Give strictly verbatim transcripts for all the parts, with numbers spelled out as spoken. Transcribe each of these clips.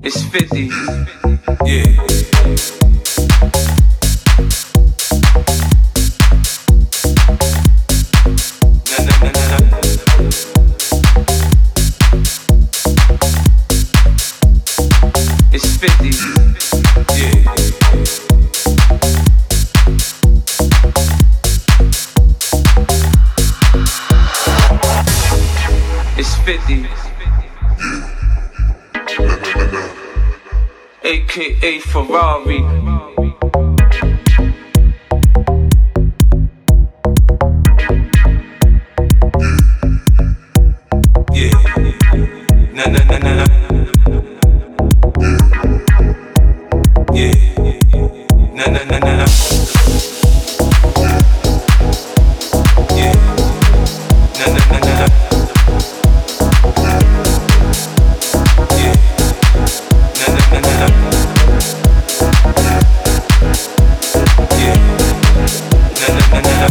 It's fifty. Yeah. Na na na na na. It's fifty. Yeah. It's fifty. A K A Ferrari. Yeah. Na na na na na. Yeah. Na na na na na. Yeah. Na na na na na. Yeah. Na na na na na. Yeah. Na na na na na.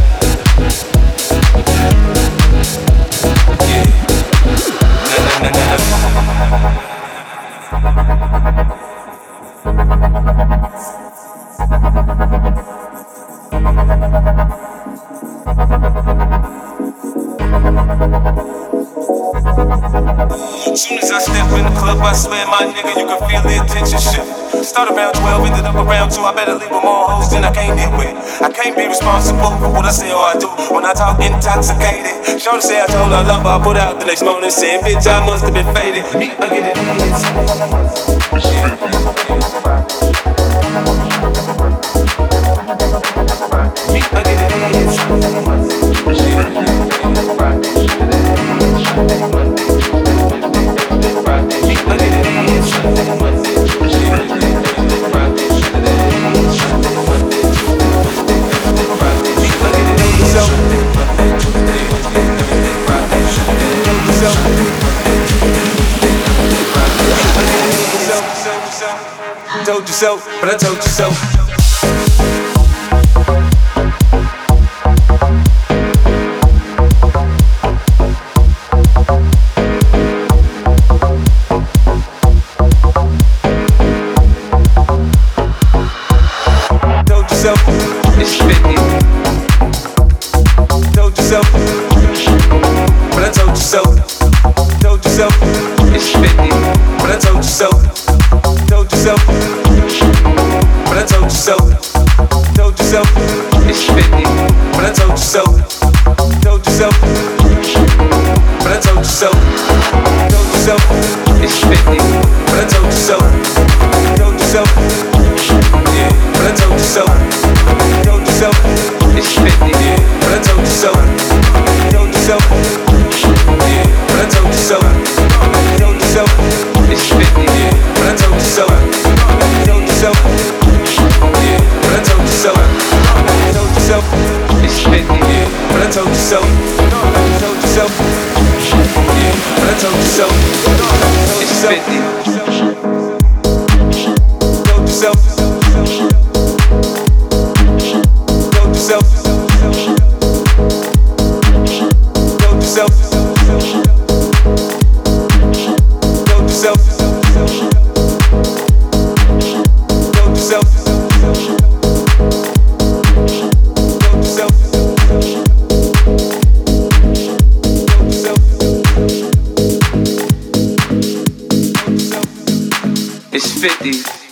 Yeah. Na na na na na. Soon as I step in the club, I swear, my nigga, you can feel the attention shift. Start around twelve, ended up around two. I better leave with more hoes than I came in with. I can't be responsible for what I say or I do when I talk intoxicated. Shorty say I told her I love her, I put out the next morning saying, bitch, I must have been faded. I get it. I get Told you so, but I told you so. Told you so. It's fifty. Told you so, but I told you so. Told you so. It's fifty. But I told you so. Told you so. But I told you so. Told you so. It's fifty. But I told you so. Told you so. But I told you so. Told you so. It's fifty. But I told you so. Told you so. Yeah. But I told you so. Told you so. It's fifty. Yeah. But I told you so. Told you so. Yeah. But I told you so. Told you so. It's fifty. Yeah. But I told you so. Told you so. Yeah. But I told you so. Told you so. It's fifty. Yeah. But I told you so. Told you so. Yeah. But I told you so. It's fifty. Told you so. Told you so. Told you so. Told you so. Told you so. It's fifty.